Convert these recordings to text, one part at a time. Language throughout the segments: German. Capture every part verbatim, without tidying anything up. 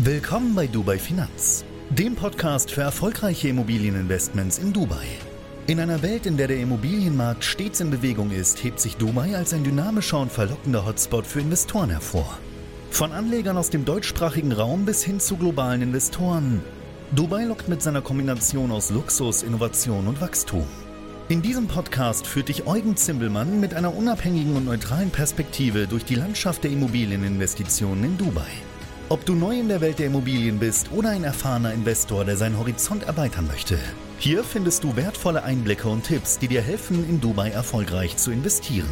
Willkommen bei Dubai Finanz, dem Podcast für erfolgreiche Immobilieninvestments in Dubai. In einer Welt, in der der Immobilienmarkt stets in Bewegung ist, hebt sich Dubai als ein dynamischer und verlockender Hotspot für Investoren hervor. Von Anlegern aus dem deutschsprachigen Raum bis hin zu globalen Investoren. Dubai lockt mit seiner Kombination aus Luxus, Innovation und Wachstum. In diesem Podcast führt dich Eugen Zimbelmann mit einer unabhängigen und neutralen Perspektive durch die Landschaft der Immobilieninvestitionen in Dubai. Ob du neu in der Welt der Immobilien bist oder ein erfahrener Investor, der seinen Horizont erweitern möchte, hier findest du wertvolle Einblicke und Tipps, die dir helfen, in Dubai erfolgreich zu investieren.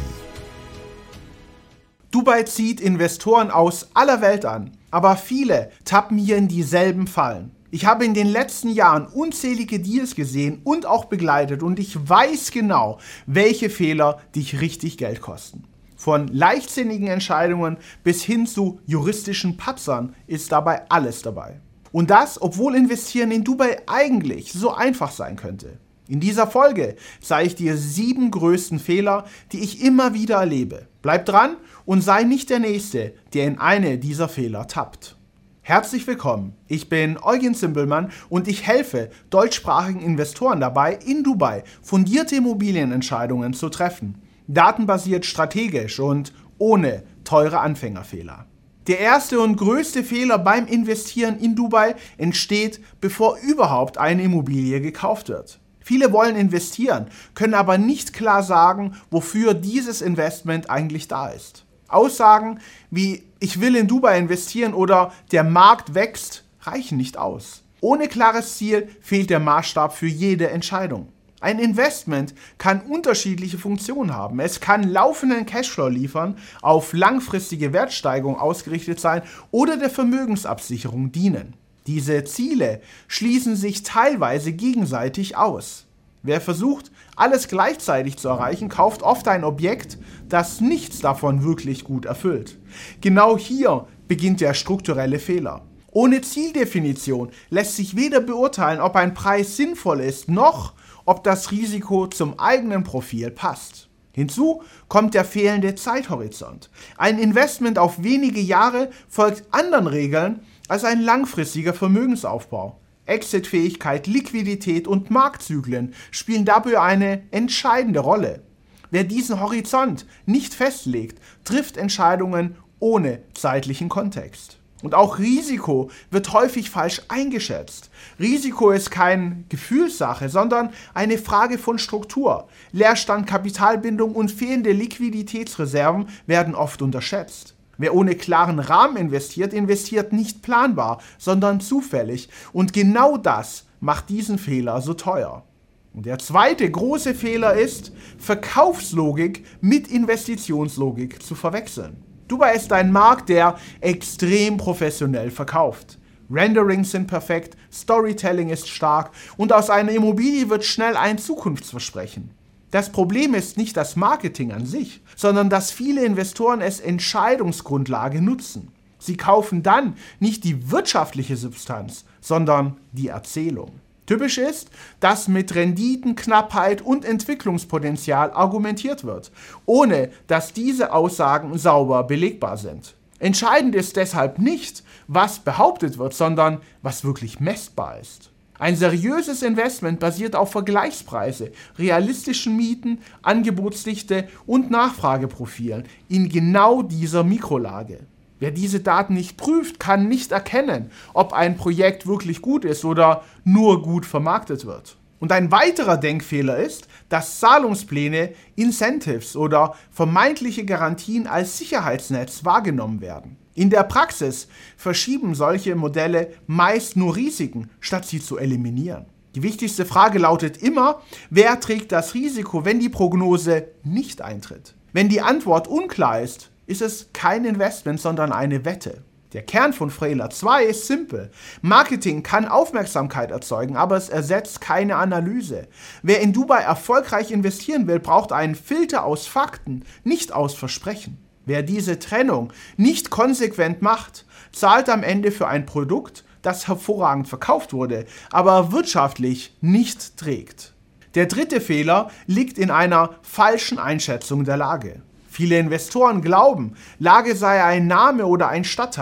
Dubai zieht Investoren aus aller Welt an, aber viele tappen hier in dieselben Fallen. Ich habe in den letzten Jahren unzählige Deals gesehen und auch begleitet und ich weiß genau, welche Fehler dich richtig Geld kosten. Von leichtsinnigen Entscheidungen bis hin zu juristischen Patzern ist dabei alles dabei. Und das, obwohl Investieren in Dubai eigentlich so einfach sein könnte. In dieser Folge zeige ich dir sieben größten Fehler, die ich immer wieder erlebe. Bleib dran und sei nicht der Nächste, der in eine dieser Fehler tappt. Herzlich willkommen, ich bin Eugen Zimbelmann und ich helfe deutschsprachigen Investoren dabei, in Dubai fundierte Immobilienentscheidungen zu treffen. Datenbasiert, strategisch und ohne teure Anfängerfehler. Der erste und größte Fehler beim Investieren in Dubai entsteht, bevor überhaupt eine Immobilie gekauft wird. Viele wollen investieren, können aber nicht klar sagen, wofür dieses Investment eigentlich da ist. Aussagen wie „Ich will in Dubai investieren" oder „Der Markt wächst" reichen nicht aus. Ohne klares Ziel fehlt der Maßstab für jede Entscheidung. Ein Investment kann unterschiedliche Funktionen haben. Es kann laufenden Cashflow liefern, auf langfristige Wertsteigerung ausgerichtet sein oder der Vermögensabsicherung dienen. Diese Ziele schließen sich teilweise gegenseitig aus. Wer versucht, alles gleichzeitig zu erreichen, kauft oft ein Objekt, das nichts davon wirklich gut erfüllt. Genau hier beginnt der strukturelle Fehler. Ohne Zieldefinition lässt sich weder beurteilen, ob ein Preis sinnvoll ist, noch ob das Risiko zum eigenen Profil passt. Hinzu kommt der fehlende Zeithorizont. Ein Investment auf wenige Jahre folgt anderen Regeln als ein langfristiger Vermögensaufbau. Exitfähigkeit, Liquidität und Marktzyklen spielen dabei eine entscheidende Rolle. Wer diesen Horizont nicht festlegt, trifft Entscheidungen ohne zeitlichen Kontext. Und auch Risiko wird häufig falsch eingeschätzt. Risiko ist keine Gefühlssache, sondern eine Frage von Struktur. Leerstand, Kapitalbindung und fehlende Liquiditätsreserven werden oft unterschätzt. Wer ohne klaren Rahmen investiert, investiert nicht planbar, sondern zufällig. Und genau das macht diesen Fehler so teuer. Und der zweite große Fehler ist, Verkaufslogik mit Investitionslogik zu verwechseln. Dubai ist ein Markt, der extrem professionell verkauft. Renderings sind perfekt, Storytelling ist stark und aus einer Immobilie wird schnell ein Zukunftsversprechen. Das Problem ist nicht das Marketing an sich, sondern dass viele Investoren es Entscheidungsgrundlage nutzen. Sie kaufen dann nicht die wirtschaftliche Substanz, sondern die Erzählung. Typisch ist, dass mit Renditen, Knappheit und Entwicklungspotenzial argumentiert wird, ohne dass diese Aussagen sauber belegbar sind. Entscheidend ist deshalb nicht, was behauptet wird, sondern was wirklich messbar ist. Ein seriöses Investment basiert auf Vergleichspreise, realistischen Mieten, Angebotsdichte und Nachfrageprofilen in genau dieser Mikrolage. Wer diese Daten nicht prüft, kann nicht erkennen, ob ein Projekt wirklich gut ist oder nur gut vermarktet wird. Und ein weiterer Denkfehler ist, dass Zahlungspläne, Incentives oder vermeintliche Garantien als Sicherheitsnetz wahrgenommen werden. In der Praxis verschieben solche Modelle meist nur Risiken, statt sie zu eliminieren. Die wichtigste Frage lautet immer, wer trägt das Risiko, wenn die Prognose nicht eintritt? Wenn die Antwort unklar ist, ist es kein Investment, sondern eine Wette. Der Kern von Fehler zwei ist simpel. Marketing kann Aufmerksamkeit erzeugen, aber es ersetzt keine Analyse. Wer in Dubai erfolgreich investieren will, braucht einen Filter aus Fakten, nicht aus Versprechen. Wer diese Trennung nicht konsequent macht, zahlt am Ende für ein Produkt, das hervorragend verkauft wurde, aber wirtschaftlich nicht trägt. Der dritte Fehler liegt in einer falschen Einschätzung der Lage. Viele Investoren glauben, Lage sei ein Name oder ein Stadtteil.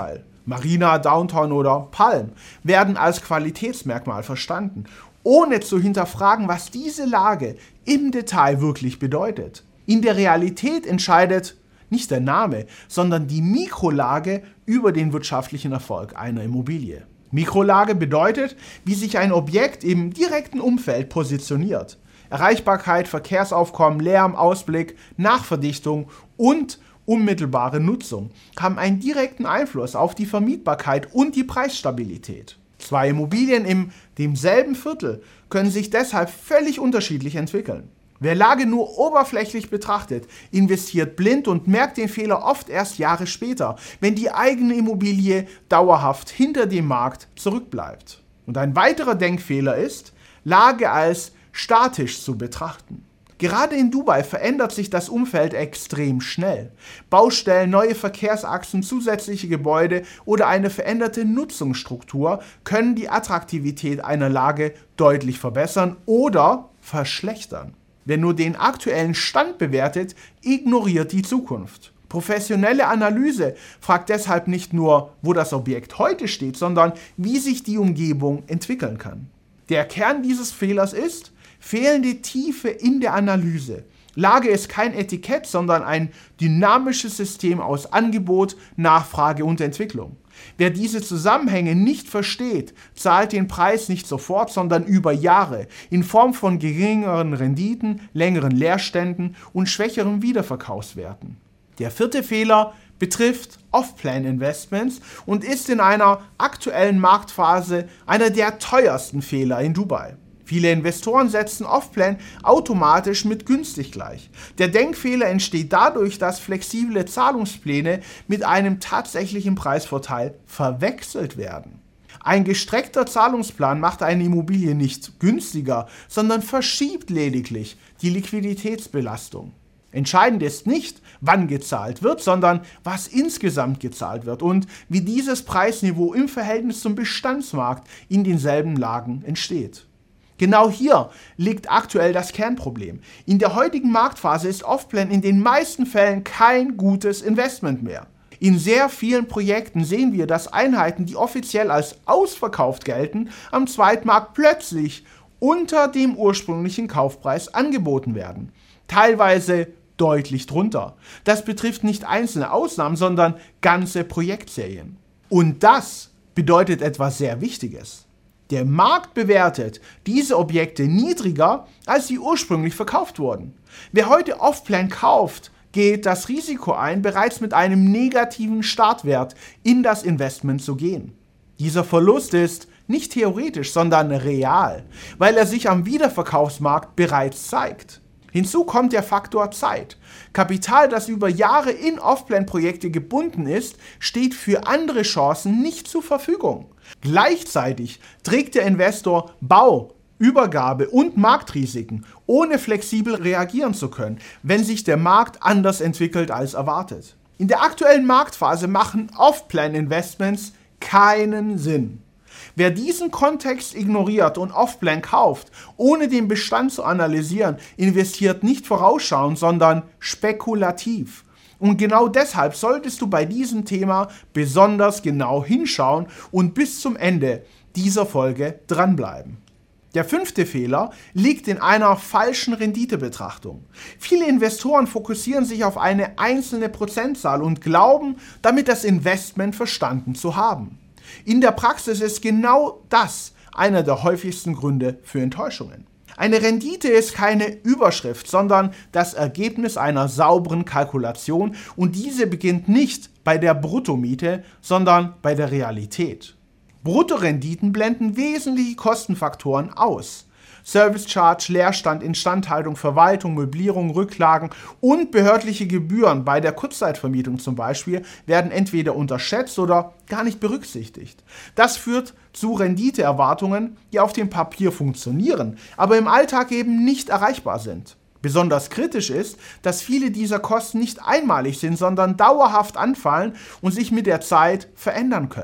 Marina, Downtown oder Palm werden als Qualitätsmerkmal verstanden, ohne zu hinterfragen, was diese Lage im Detail wirklich bedeutet. In der Realität entscheidet nicht der Name, sondern die Mikrolage über den wirtschaftlichen Erfolg einer Immobilie. Mikrolage bedeutet, wie sich ein Objekt im direkten Umfeld positioniert. Erreichbarkeit, Verkehrsaufkommen, Lärm, Ausblick, Nachverdichtung und unmittelbare Nutzung haben einen direkten Einfluss auf die Vermietbarkeit und die Preisstabilität. Zwei Immobilien in demselben Viertel können sich deshalb völlig unterschiedlich entwickeln. Wer Lage nur oberflächlich betrachtet, investiert blind und merkt den Fehler oft erst Jahre später, wenn die eigene Immobilie dauerhaft hinter dem Markt zurückbleibt. Und ein weiterer Denkfehler ist, Lage als statisch zu betrachten. Gerade in Dubai verändert sich das Umfeld extrem schnell. Baustellen, neue Verkehrsachsen, zusätzliche Gebäude oder eine veränderte Nutzungsstruktur können die Attraktivität einer Lage deutlich verbessern oder verschlechtern. Wer nur den aktuellen Stand bewertet, ignoriert die Zukunft. Professionelle Analyse fragt deshalb nicht nur, wo das Objekt heute steht, sondern wie sich die Umgebung entwickeln kann. Der Kern dieses Fehlers ist fehlende Tiefe in der Analyse. Lage ist kein Etikett, sondern ein dynamisches System aus Angebot, Nachfrage und Entwicklung. Wer diese Zusammenhänge nicht versteht, zahlt den Preis nicht sofort, sondern über Jahre in Form von geringeren Renditen, längeren Leerständen und schwächeren Wiederverkaufswerten. Der vierte Fehler betrifft Off-Plan-Investments und ist in einer aktuellen Marktphase einer der teuersten Fehler in Dubai. Viele Investoren setzen Off-Plan automatisch mit günstig gleich. Der Denkfehler entsteht dadurch, dass flexible Zahlungspläne mit einem tatsächlichen Preisvorteil verwechselt werden. Ein gestreckter Zahlungsplan macht eine Immobilie nicht günstiger, sondern verschiebt lediglich die Liquiditätsbelastung. Entscheidend ist nicht, wann gezahlt wird, sondern was insgesamt gezahlt wird und wie dieses Preisniveau im Verhältnis zum Bestandsmarkt in denselben Lagen entsteht. Genau hier liegt aktuell das Kernproblem. In der heutigen Marktphase ist Off-Plan in den meisten Fällen kein gutes Investment mehr. In sehr vielen Projekten sehen wir, dass Einheiten, die offiziell als ausverkauft gelten, am Zweitmarkt plötzlich unter dem ursprünglichen Kaufpreis angeboten werden. Teilweise deutlich drunter. Das betrifft nicht einzelne Ausnahmen, sondern ganze Projektserien. Und das bedeutet etwas sehr Wichtiges. Der Markt bewertet diese Objekte niedriger, als sie ursprünglich verkauft wurden. Wer heute Off-Plan kauft, geht das Risiko ein, bereits mit einem negativen Startwert in das Investment zu gehen. Dieser Verlust ist nicht theoretisch, sondern real, weil er sich am Wiederverkaufsmarkt bereits zeigt. Hinzu kommt der Faktor Zeit. Kapital, das über Jahre in Off-Plan-Projekte gebunden ist, steht für andere Chancen nicht zur Verfügung. Gleichzeitig trägt der Investor Bau, Übergabe und Marktrisiken, ohne flexibel reagieren zu können, wenn sich der Markt anders entwickelt als erwartet. In der aktuellen Marktphase machen Off-Plan-Investments keinen Sinn. Wer diesen Kontext ignoriert und Off-Plan kauft, ohne den Bestand zu analysieren, investiert nicht vorausschauend, sondern spekulativ. Und genau deshalb solltest du bei diesem Thema besonders genau hinschauen und bis zum Ende dieser Folge dranbleiben. Der fünfte Fehler liegt in einer falschen Renditebetrachtung. Viele Investoren fokussieren sich auf eine einzelne Prozentzahl und glauben, damit das Investment verstanden zu haben. In der Praxis ist genau das einer der häufigsten Gründe für Enttäuschungen. Eine Rendite ist keine Überschrift, sondern das Ergebnis einer sauberen Kalkulation und diese beginnt nicht bei der Bruttomiete, sondern bei der Realität. Bruttorenditen blenden wesentliche Kostenfaktoren aus. Service Charge, Leerstand, Instandhaltung, Verwaltung, Möblierung, Rücklagen und behördliche Gebühren bei der Kurzzeitvermietung zum Beispiel werden entweder unterschätzt oder gar nicht berücksichtigt. Das führt zu Renditeerwartungen, die auf dem Papier funktionieren, aber im Alltag eben nicht erreichbar sind. Besonders kritisch ist, dass viele dieser Kosten nicht einmalig sind, sondern dauerhaft anfallen und sich mit der Zeit verändern können.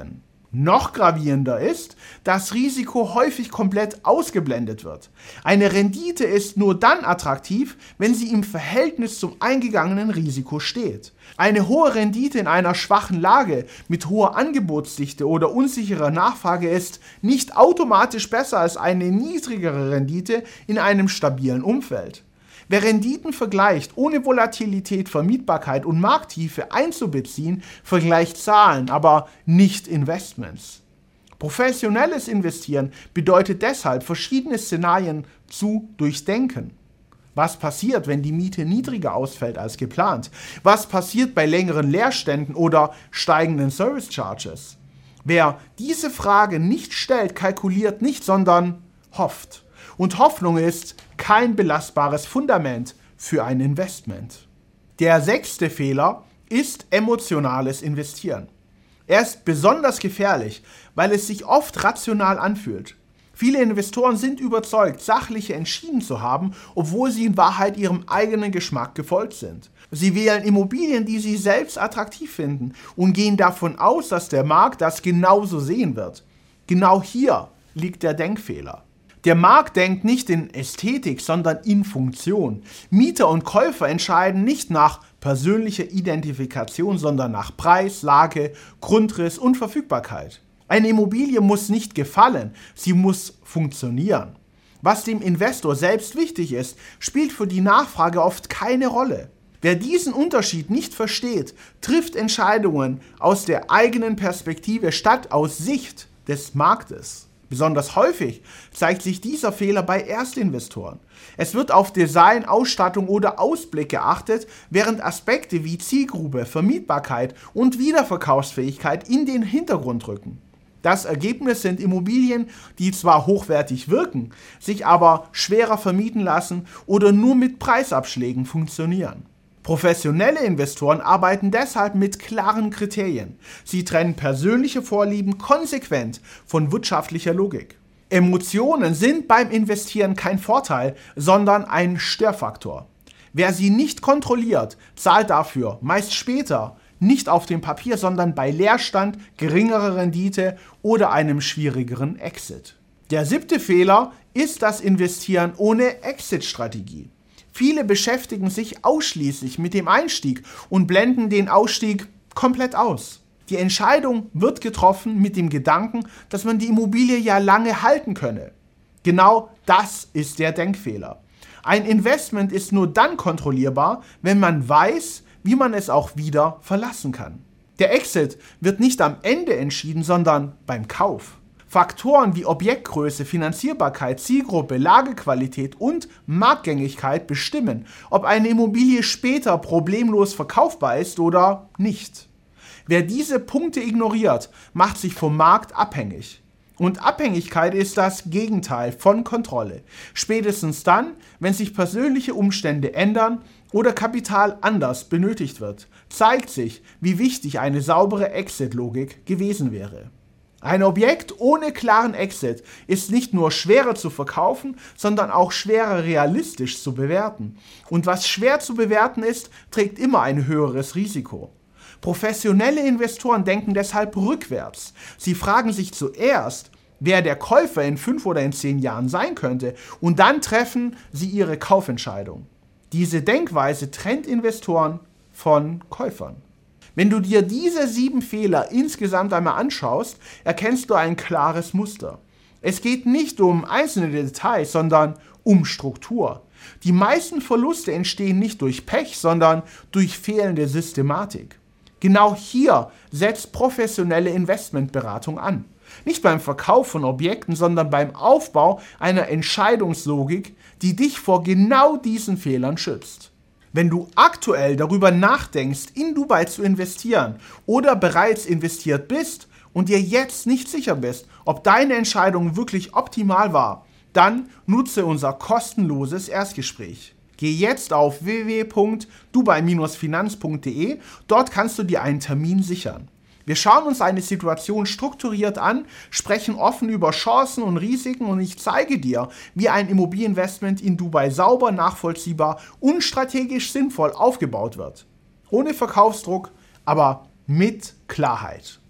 Noch gravierender ist, dass Risiko häufig komplett ausgeblendet wird. Eine Rendite ist nur dann attraktiv, wenn sie im Verhältnis zum eingegangenen Risiko steht. Eine hohe Rendite in einer schwachen Lage mit hoher Angebotsdichte oder unsicherer Nachfrage ist nicht automatisch besser als eine niedrigere Rendite in einem stabilen Umfeld. Wer Renditen vergleicht, ohne Volatilität, Vermietbarkeit und Markttiefe einzubeziehen, vergleicht Zahlen, aber nicht Investments. Professionelles Investieren bedeutet deshalb, verschiedene Szenarien zu durchdenken. Was passiert, wenn die Miete niedriger ausfällt als geplant? Was passiert bei längeren Leerständen oder steigenden Service Charges? Wer diese Frage nicht stellt, kalkuliert nicht, sondern hofft. Und Hoffnung ist kein belastbares Fundament für ein Investment. Der sechste Fehler ist emotionales Investieren. Er ist besonders gefährlich, weil es sich oft rational anfühlt. Viele Investoren sind überzeugt, sachliche entschieden zu haben, obwohl sie in Wahrheit ihrem eigenen Geschmack gefolgt sind. Sie wählen Immobilien, die sie selbst attraktiv finden und gehen davon aus, dass der Markt das genauso sehen wird. Genau hier liegt der Denkfehler. Der Markt denkt nicht in Ästhetik, sondern in Funktion. Mieter und Käufer entscheiden nicht nach persönlicher Identifikation, sondern nach Preis, Lage, Grundriss und Verfügbarkeit. Eine Immobilie muss nicht gefallen, sie muss funktionieren. Was dem Investor selbst wichtig ist, spielt für die Nachfrage oft keine Rolle. Wer diesen Unterschied nicht versteht, trifft Entscheidungen aus der eigenen Perspektive statt aus Sicht des Marktes. Besonders häufig zeigt sich dieser Fehler bei Erstinvestoren. Es wird auf Design, Ausstattung oder Ausblick geachtet, während Aspekte wie Zielgruppe, Vermietbarkeit und Wiederverkaufsfähigkeit in den Hintergrund rücken. Das Ergebnis sind Immobilien, die zwar hochwertig wirken, sich aber schwerer vermieten lassen oder nur mit Preisabschlägen funktionieren. Professionelle Investoren arbeiten deshalb mit klaren Kriterien. Sie trennen persönliche Vorlieben konsequent von wirtschaftlicher Logik. Emotionen sind beim Investieren kein Vorteil, sondern ein Störfaktor. Wer sie nicht kontrolliert, zahlt dafür meist später, nicht auf dem Papier, sondern bei Leerstand, geringerer Rendite oder einem schwierigeren Exit. Der siebte Fehler ist das Investieren ohne Exit-Strategie. Viele beschäftigen sich ausschließlich mit dem Einstieg und blenden den Ausstieg komplett aus. Die Entscheidung wird getroffen mit dem Gedanken, dass man die Immobilie ja lange halten könne. Genau das ist der Denkfehler. Ein Investment ist nur dann kontrollierbar, wenn man weiß, wie man es auch wieder verlassen kann. Der Exit wird nicht am Ende entschieden, sondern beim Kauf. Faktoren wie Objektgröße, Finanzierbarkeit, Zielgruppe, Lagequalität und Marktgängigkeit bestimmen, ob eine Immobilie später problemlos verkaufbar ist oder nicht. Wer diese Punkte ignoriert, macht sich vom Markt abhängig. Und Abhängigkeit ist das Gegenteil von Kontrolle. Spätestens dann, wenn sich persönliche Umstände ändern oder Kapital anders benötigt wird, zeigt sich, wie wichtig eine saubere Exit-Logik gewesen wäre. Ein Objekt ohne klaren Exit ist nicht nur schwerer zu verkaufen, sondern auch schwerer realistisch zu bewerten. Und was schwer zu bewerten ist, trägt immer ein höheres Risiko. Professionelle Investoren denken deshalb rückwärts. Sie fragen sich zuerst, wer der Käufer in fünf oder in zehn Jahren sein könnte, und dann treffen sie ihre Kaufentscheidung. Diese Denkweise trennt Investoren von Käufern. Wenn du dir diese sieben Fehler insgesamt einmal anschaust, erkennst du ein klares Muster. Es geht nicht um einzelne Details, sondern um Struktur. Die meisten Verluste entstehen nicht durch Pech, sondern durch fehlende Systematik. Genau hier setzt professionelle Investmentberatung an. Nicht beim Verkauf von Objekten, sondern beim Aufbau einer Entscheidungslogik, die dich vor genau diesen Fehlern schützt. Wenn du aktuell darüber nachdenkst, in Dubai zu investieren oder bereits investiert bist und dir jetzt nicht sicher bist, ob deine Entscheidung wirklich optimal war, dann nutze unser kostenloses Erstgespräch. Geh jetzt auf w w w punkt dubai Bindestrich finanz punkt de, dort kannst du dir einen Termin sichern. Wir schauen uns eine Situation strukturiert an, sprechen offen über Chancen und Risiken und ich zeige dir, wie ein Immobilieninvestment in Dubai sauber, nachvollziehbar und strategisch sinnvoll aufgebaut wird. Ohne Verkaufsdruck, aber mit Klarheit.